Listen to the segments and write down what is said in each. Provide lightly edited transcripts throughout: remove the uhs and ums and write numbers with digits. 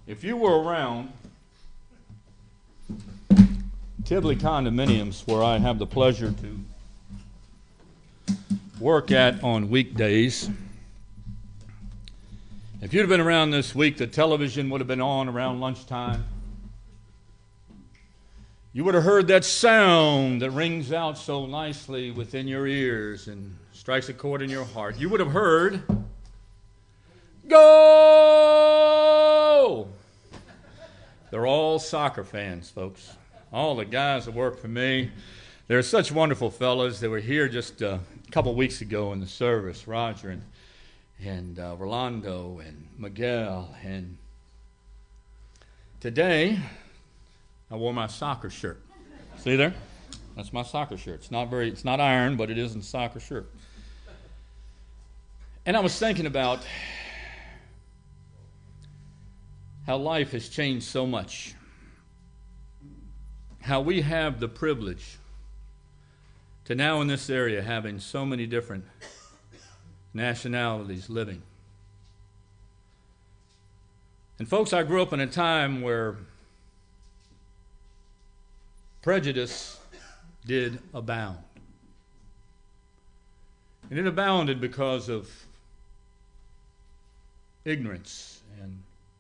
If you were around Tivoli Condominiums, where I have the pleasure to work at on weekdays, if you'd have been around this week, the television would have been on around lunchtime. You would have heard that sound that rings out so nicely within your ears and strikes a chord in your heart. You would have heard, "Go!" They're all soccer fans, folks. All the guys that work for me. They're such wonderful fellas. They were here just a couple weeks ago in the service. Roger and Rolando and Miguel. And today, I wore my soccer shirt. See there? That's my soccer shirt. It's not iron, but it is a soccer shirt. And I was thinking about how life has changed so much. How we have the privilege to now in this area having so many different nationalities living. And folks, I grew up in a time where prejudice did abound. And it abounded because of ignorance and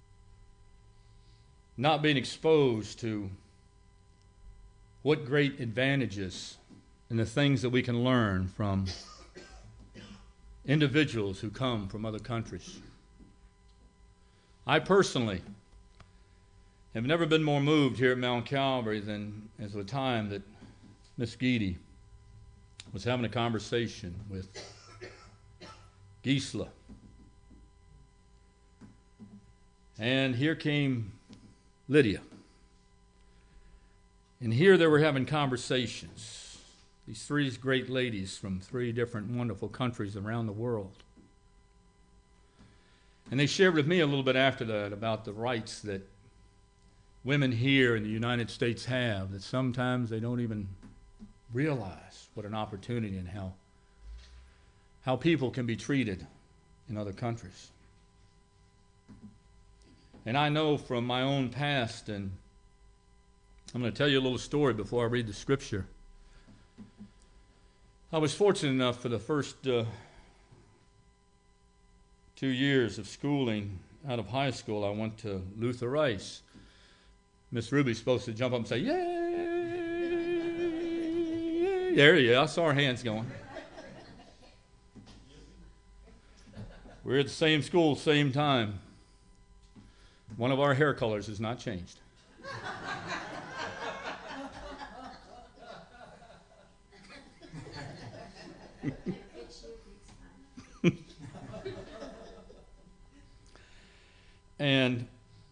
not being exposed to what great advantages and the things that we can learn from individuals who come from other countries. I personally have never been more moved here at Mount Calvary than as the time that Miss Geedy was having a conversation with Gisela. And here came Lydia. And here they were having conversations. These three great ladies from three different wonderful countries around the world. And they shared with me a little bit after that about the rights that women here in the United States have, that sometimes they don't even realize what an opportunity and how people can be treated in other countries. And I know from my own past, and I'm going to tell you a little story before I read the scripture. I was fortunate enough for the first 2 years of schooling out of high school, I went to Luther Rice. Miss Ruby's supposed to jump up and say, "Yay!" There you go. I saw her hands going. We're at the same school, same time. One of our hair colors has not changed. And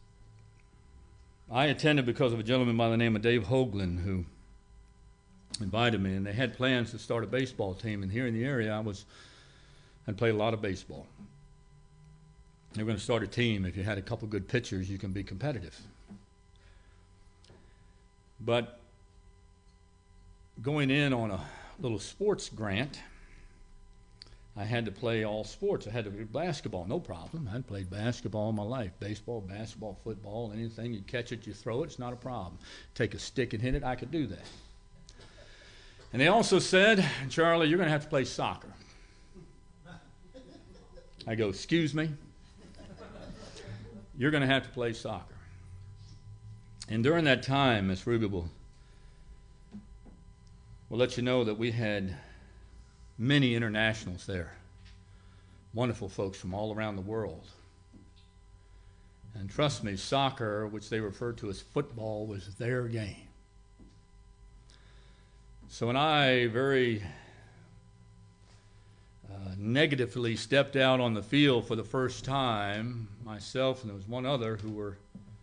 I attended because of a gentleman by the name of Dave Hoagland who invited me, and they had plans to start a baseball team. And here in the area, I'd played a lot of baseball. They were going to start a team. If you had a couple good pitchers, you can be competitive. But going in on a little sports grant, I had to play all sports. I had to do basketball, no problem. I'd played basketball all my life. Baseball, basketball, football, anything. You catch it, you throw it, it's not a problem. Take a stick and hit it, I could do that. And they also said, "Charlie, you're going to have to play soccer." I go, "Excuse me? You're going to have to play soccer." And during that time, Miss Ruby will let you know that we had many internationals there, wonderful folks from all around the world. And trust me, soccer, which they referred to as football, was their game. So when I very negatively stepped out on the field for the first time, myself and there was one other who were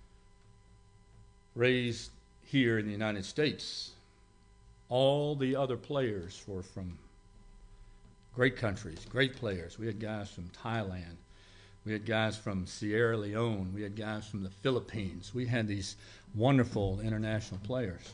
raised here in the United States. All the other players were from great countries, great players. We had guys from Thailand. We had guys from Sierra Leone. We had guys from the Philippines. We had these wonderful international players.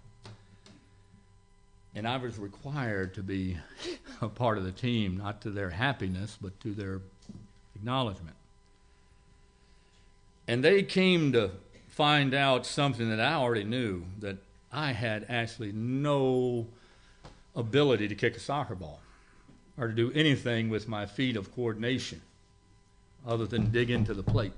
And I was required to be a part of the team, not to their happiness, but to their acknowledgement. And they came to find out something that I already knew, that I had actually no ability to kick a soccer ball or to do anything with my feet of coordination other than dig into the plate.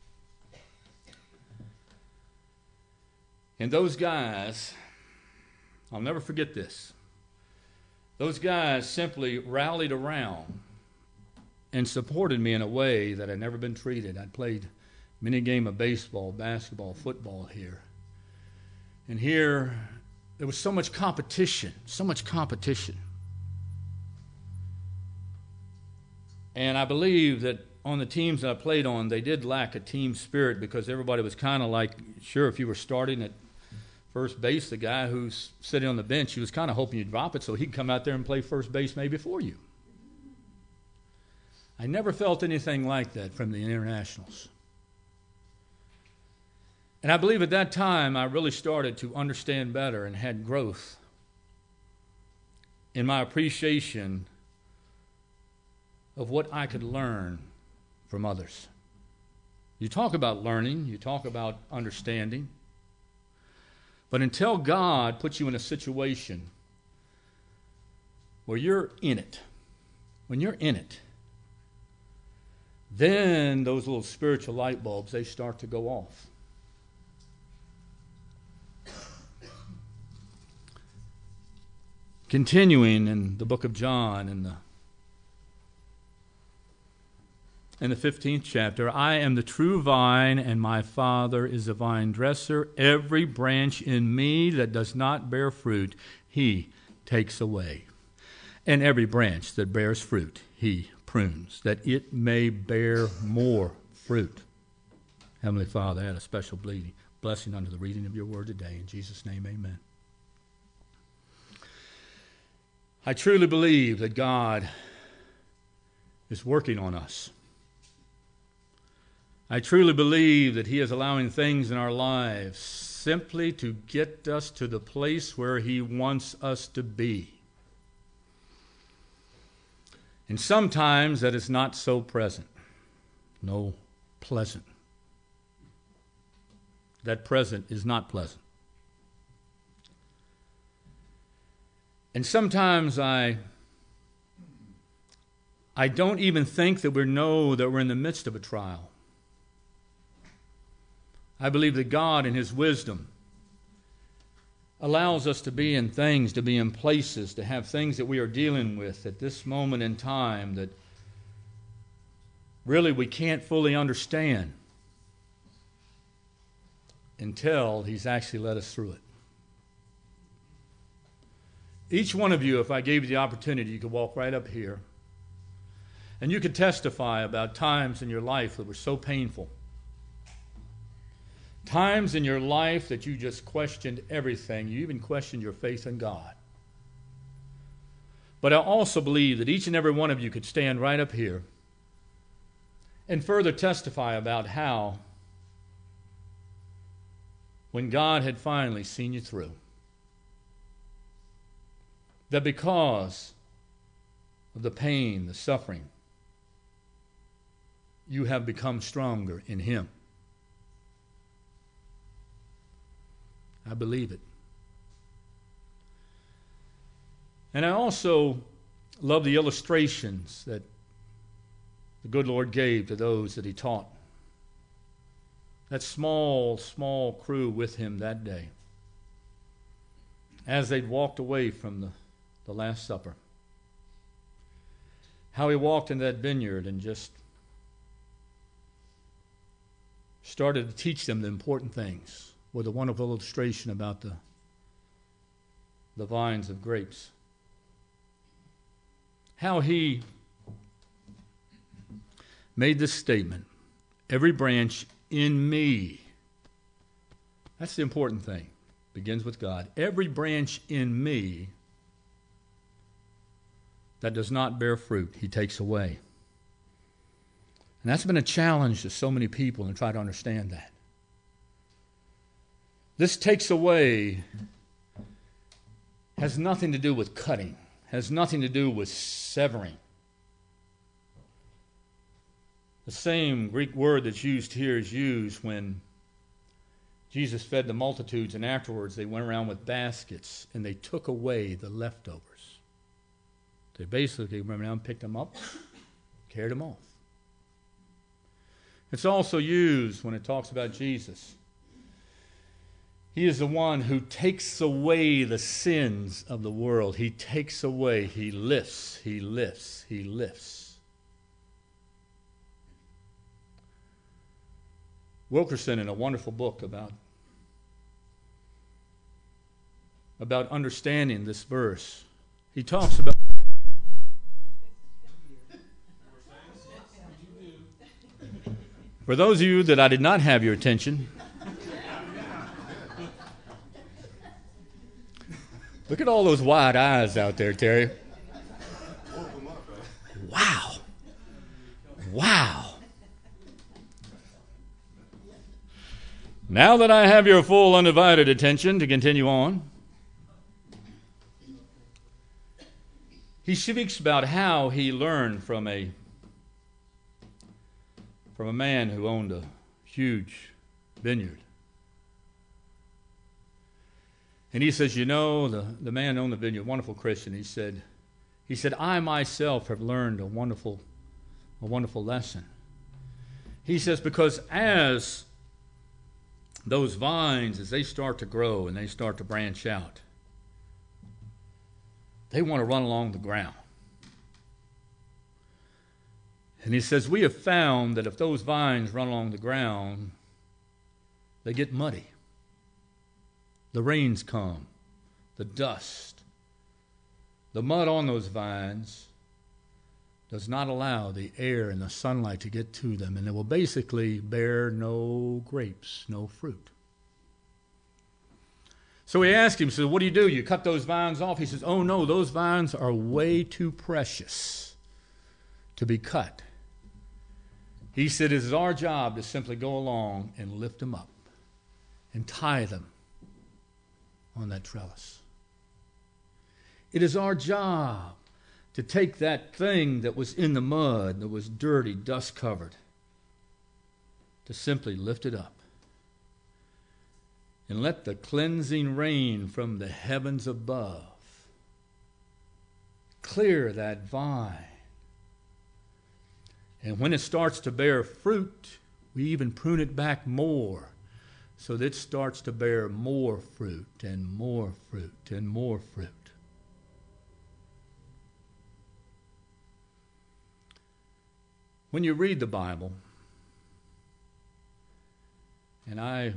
And those guys, I'll never forget this, those guys simply rallied around and supported me in a way that I'd never been treated. I'd played many games of baseball, basketball, football here. And here, there was so much competition, so much competition. And I believe that on the teams that I played on, they did lack a team spirit because everybody was kind of like, sure, if you were starting at first base, the guy who's sitting on the bench, he was kind of hoping you'd drop it so he'd come out there and play first base maybe for you. I never felt anything like that from the internationals. And I believe at that time I really started to understand better and had growth in my appreciation of what I could learn from others. You talk about learning, you talk about understanding, but until God puts you in a situation where you're in it, when you're in it, then those little spiritual light bulbs, they start to go off. Continuing in the book of John, in the 15th chapter, I am the true vine, and my Father is the vine dresser. Every branch in me that does not bear fruit, he takes away. And every branch that bears fruit, he prunes, that it may bear more fruit. Heavenly Father, I had a special blessing under the reading of your word today. In Jesus' name, amen. I truly believe that God is working on us. I truly believe that he is allowing things in our lives simply to get us to the place where he wants us to be. And sometimes that is not so present, no pleasant. That present is not pleasant. And sometimes I don't even think that we know that we're in the midst of a trial. I believe that God in his wisdom allows us to be in things, to be in places, to have things that we are dealing with at this moment in time that really we can't fully understand until he's actually led us through it. Each one of you, if I gave you the opportunity, you could walk right up here and you could testify about times in your life that were so painful. Times in your life that you just questioned everything. You even questioned your faith in God. But I also believe that each and every one of you could stand right up here and further testify about how when God had finally seen you through, that because of the pain, the suffering, you have become stronger in him. I believe it. And I also love the illustrations that the good Lord gave to those that he taught. That small crew with him that day, as they'd walked away from the Last Supper. How he walked in that vineyard and just started to teach them the important things with a wonderful illustration about the vines of grapes. How he made this statement, every branch in me, that's the important thing, begins with God. Every branch in me that does not bear fruit, he takes away. And that's been a challenge to so many people and try to understand that. This takes away has nothing to do with cutting, has nothing to do with severing. The same Greek word that's used here is used when Jesus fed the multitudes, and afterwards they went around with baskets and they took away the leftovers. They basically went around, picked them up, carried them off. It's also used when it talks about Jesus. He is the one who takes away the sins of the world. He takes away, he lifts, he lifts, he lifts. Wilkerson, in a wonderful book about understanding this verse, he talks about for those of you that I did not have your attention, look at all those wide eyes out there, Terry. Wow. Wow. Now that I have your full undivided attention to continue on, he speaks about how he learned from a man who owned a huge vineyard. And he says, the man who owned the vineyard, wonderful Christian, he said, I myself have learned a wonderful lesson. He says, because as those vines, as they start to grow and they start to branch out, they want to run along the ground. And he says, we have found that if those vines run along the ground, they get muddy. The rains come, the dust, the mud on those vines does not allow the air and the sunlight to get to them, and they will basically bear no grapes, no fruit. So he asked him, what do? You cut those vines off? He says, oh no, those vines are way too precious to be cut. He said, it is our job to simply go along and lift them up and tie them on that trellis. It is our job to take that thing that was in the mud, that was dirty, dust covered, to simply lift it up and let the cleansing rain from the heavens above clear that vine. And when it starts to bear fruit, we even prune it back more so that it starts to bear more fruit and more fruit and more fruit. When you read the Bible, and I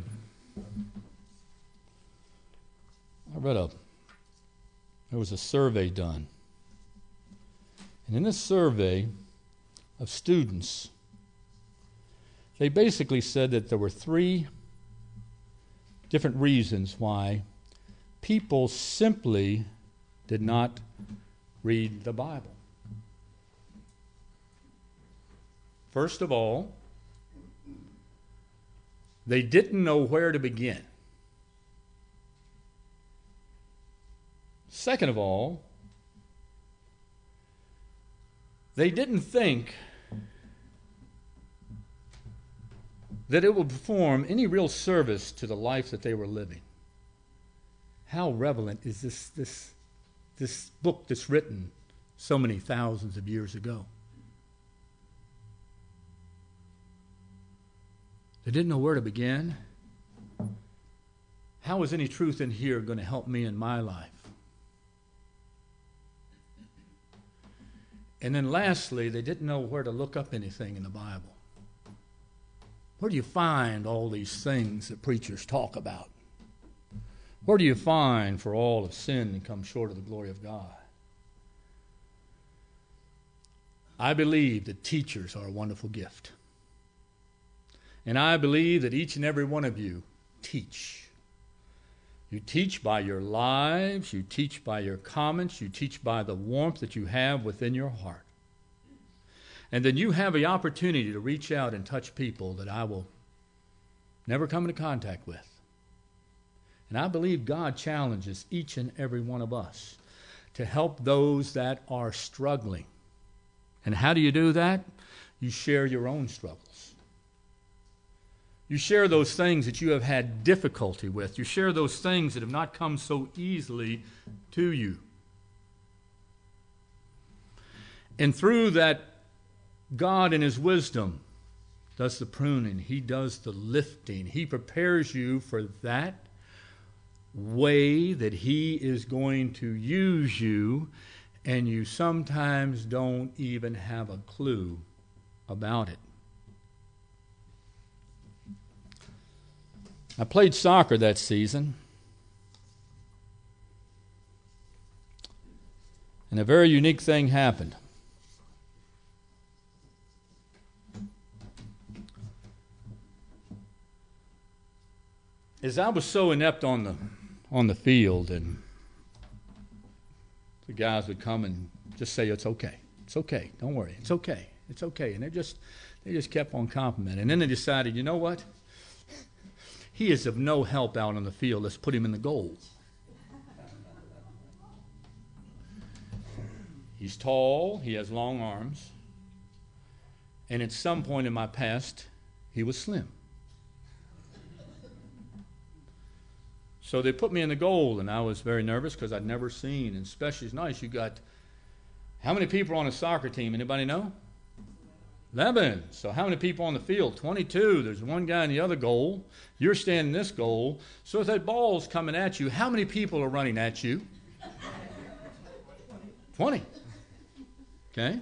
read there was a survey done. And in this survey of students, they basically said that there were 3 different reasons why people simply did not read the Bible. First of all, they didn't know where to begin. Second of all, they didn't think that it would perform any real service to the life that they were living. How relevant is this book that's written so many thousands of years ago? They didn't know where to begin. How is any truth in here going to help me in my life? And then lastly, they didn't know where to look up anything in the Bible. Where do you find all these things that preachers talk about? Where do you find for all have sinned and come short of the glory of God? I believe that teachers are a wonderful gift. And I believe that each and every one of you teach. You teach by your lives, you teach by your comments, you teach by the warmth that you have within your heart. And then you have the opportunity to reach out and touch people that I will never come into contact with. And I believe God challenges each and every one of us to help those that are struggling. And how do you do that? You share your own struggles. You share those things that you have had difficulty with. You share those things that have not come so easily to you. And through that, God in His wisdom does the pruning. He does the lifting. He prepares you for that way that He is going to use you, and you sometimes don't even have a clue about it. I played soccer that season, and a very unique thing happened. As I was so inept on the field, and the guys would come and just say, "It's okay, it's okay, don't worry, it's okay, it's okay," and they just kept on complimenting. And then they decided, you know what? He is of no help out on the field. Let's put him in the goal. He's tall, he has long arms, and at some point in my past, he was slim. So they put me in the goal, and I was very nervous because I'd never seen, and especially it's nice, you got, how many people are on a soccer team? Anybody know? 11. So how many people on the field? 22. There's one guy in the other goal. You're standing in this goal. So if that ball's coming at you, how many people are running at you? 20. Okay?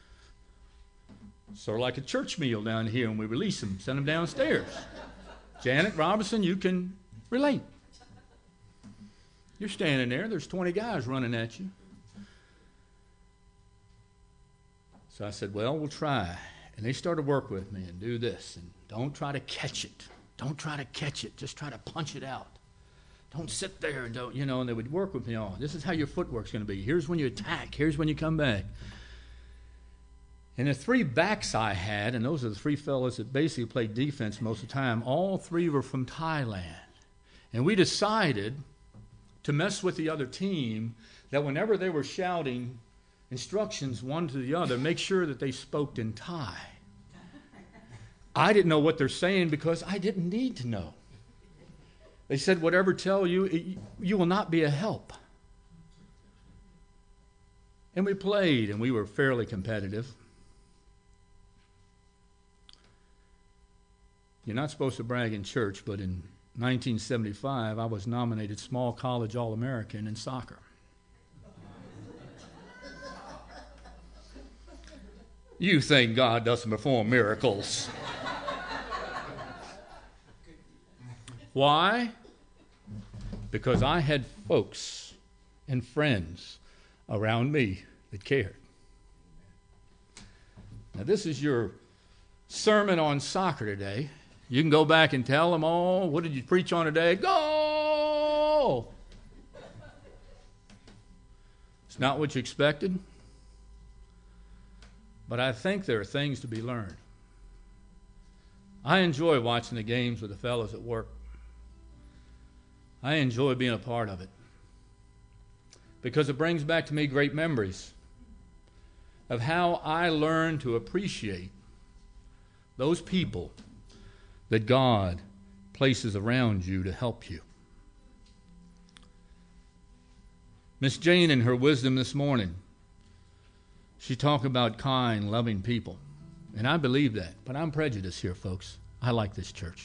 Sort of like a church meal down here, and we release them, send them downstairs. Janet Robinson, you can relate. You're standing there, there's 20 guys running at you. So I said, well, we'll try. And they started to work with me and do this. And don't try to catch it. Don't try to catch it. Just try to punch it out. Don't sit there and don't, and they would work with me on. This is how your footwork's going to be. Here's when you attack. Here's when you come back. And the 3 backs I had, and those are the 3 fellows that basically played defense most of the time, all 3 were from Thailand. And we decided to mess with the other team, that whenever they were shouting instructions one to the other, make sure that they spoke in Thai. I didn't know what they're saying because I didn't need to know. They said, whatever tell you, you will not be a help. And we played, and we were fairly competitive. You're not supposed to brag in church, but in 1975, I was nominated Small College All-American in soccer. You think God doesn't perform miracles. Why? Because I had folks and friends around me that cared. Now, this is your sermon on soccer today. You can go back and tell them, oh, what did you preach on today? Go! It's not what you expected. But I think there are things to be learned. I enjoy watching the games with the fellows at work. I enjoy being a part of it. Because it brings back to me great memories of how I learned to appreciate those people that God places around you to help you. Miss Jane, in her wisdom this morning, she talked about kind, loving people. And I believe that. But I'm prejudiced here, folks. I like this church.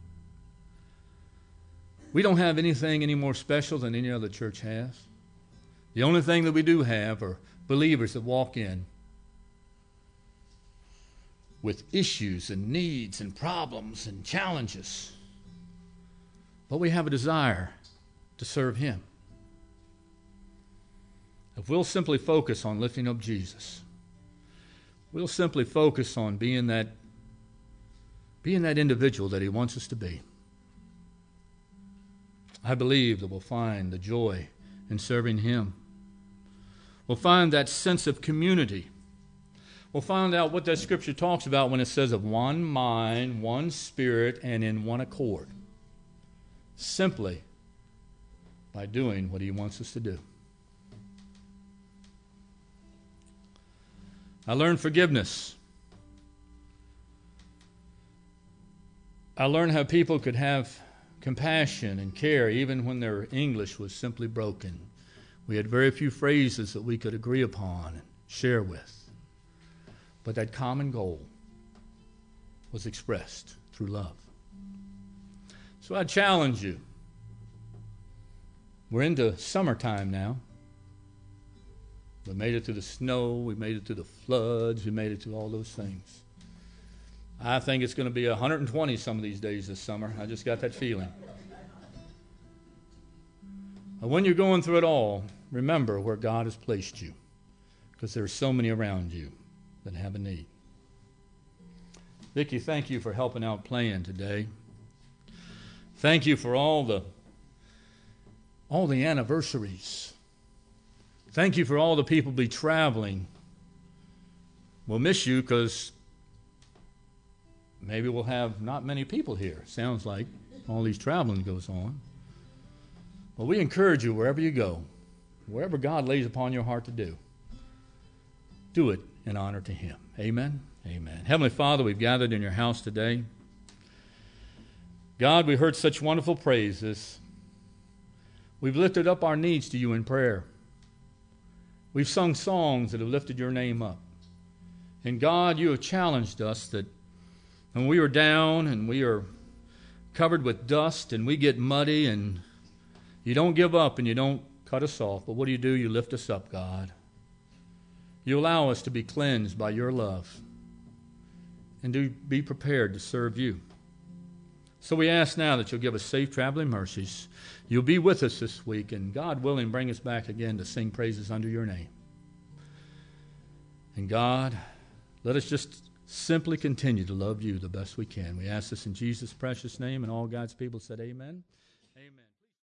We don't have anything any more special than any other church has. The only thing that we do have are believers that walk in with issues and needs and problems and challenges. But we have a desire to serve Him. If we'll simply focus on lifting up Jesus, we'll simply focus on being that individual that He wants us to be, I believe that we'll find the joy in serving Him. We'll find that sense of community. We'll find out what that scripture talks about when it says of one mind, one spirit, and in one accord. Simply by doing what He wants us to do. I learned forgiveness I learned how people could have compassion and care even when their English was simply broken. We had very few phrases that we could agree upon and share with. But that common goal was expressed through love. So I challenge you. We're into summertime now. We made it through the snow, we made it through the floods, we made it through all those things. I think it's going to be 120 some of these days this summer. I just got that feeling. But when you're going through it all, remember where God has placed you, because there are so many around you that have a need. Vicki, thank you for helping out playing today. Thank you for all the anniversaries. Thank you for all the people be traveling. We'll miss you because maybe we'll have not many people here. Sounds like all these traveling goes on. Well, we encourage you wherever you go, wherever God lays upon your heart to do it in honor to Him. Amen? Amen. Heavenly Father, we've gathered in your house today. God, we heard such wonderful praises. We've lifted up our needs to you in prayer. We've sung songs that have lifted your name up. And God, you have challenged us that when we are down and we are covered with dust and we get muddy, and you don't give up and you don't cut us off, but what do? You lift us up, God. You allow us to be cleansed by your love and to be prepared to serve you. So we ask now that you'll give us safe traveling mercies. You'll be with us this week, and God willing, bring us back again to sing praises under your name. And God, let us just simply continue to love you the best we can. We ask this in Jesus' precious name, and all God's people said amen.